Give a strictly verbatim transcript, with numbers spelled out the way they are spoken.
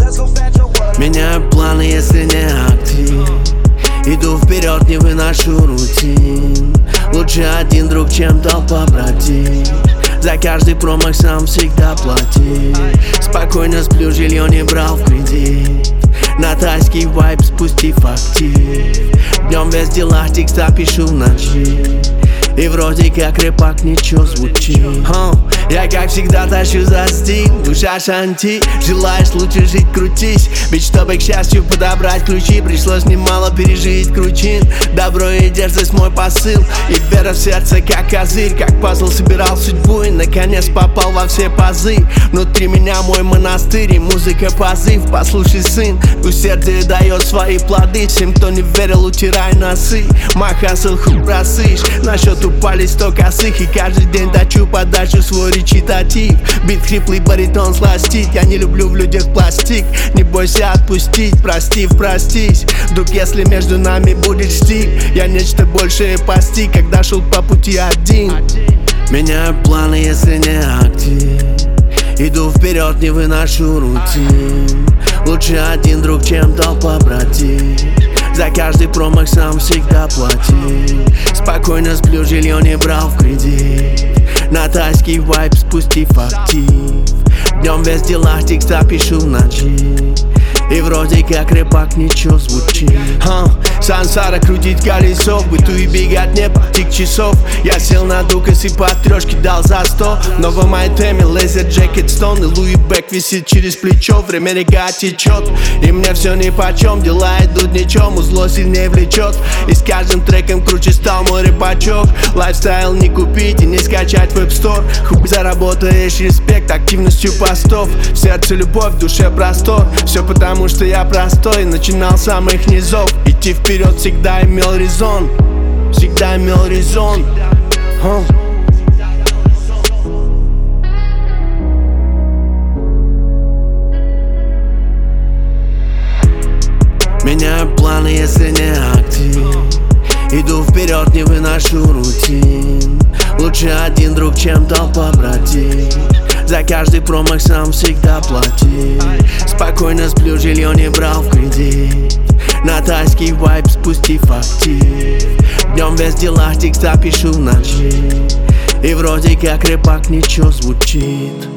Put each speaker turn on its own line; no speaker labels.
Меняю планы, если не актив. Иду вперед, не выношу рутин. Лучше один друг, чем толпа братьев. За каждый промах сам всегда платил. Спокойно сплю, жилье не брал в кредит. На тайский вайб спустив актив. Днем без дела, текста пишу в ночи. И вроде как рэпак ничего звучит. oh, Я как всегда тащу за стиль. Душа шанти, желаешь лучше жить, крутись. Ведь чтобы к счастью подобрать ключи, пришлось немало пережить кручин. Добро и дерзость мой посыл. И вера в сердце как козырь. Как пазл собирал судьбу и наконец попал во все пазы. Внутри меня мой монастырь и музыка позыв. Послушай, сын, пусть сердце дает свои плоды. Всем, кто не верил, утирай носы. Мой хасл хуй просышь. Насчет упали сто косых. И каждый день дачу подачу свой речитатив. Бит хриплый, баритон сластит. Я не люблю в людях пластик. Не бойся отпустить, простив, простись. Вдруг если между нами будет стиль, я нечто большее постиг, когда шел по пути один. Меняю планы, если не актив. Иду вперед, не выношу рутин. Лучше один друг, чем толпа братьев. За каждый промах сам всегда платил. Спокойно сплю, жилье не брал в кредит. На тайский вайб спустив актив. Днем без дела, текста пишу в ночи. И вроде как рэпак ничего звучит. huh. Сансара крутить колесо, в быту и бегать не потик часов. Я сел на дукас и по трешке дал за сто. В новом айтеме лезер джекет стон. И Луи Бек висит через плечо. Время река течет, и мне все нипочем. Дела идут ничем, узло сильнее влечет. И с каждым треком круче стал мой рэпачок. Лайфстайл не купить и не скачать в App Store. Хуй заработаешь респект активностью постов. В сердце любовь, в душе простор. Все потому Потому что я простой, начинал с самых низов. Идти вперед всегда имел резон. Всегда имел резон. huh. Меняю планы, если не актив. Иду вперед, не выношу рутин. Лучше один друг, чем толпа братьев. За каждый промах сам всегда платил. Спокойно сплю, жилье не брал в кредит. На тайский вайб спустив актив. Днем без дела, текста пишу в ночи. И вроде как рэпак ничего звучит.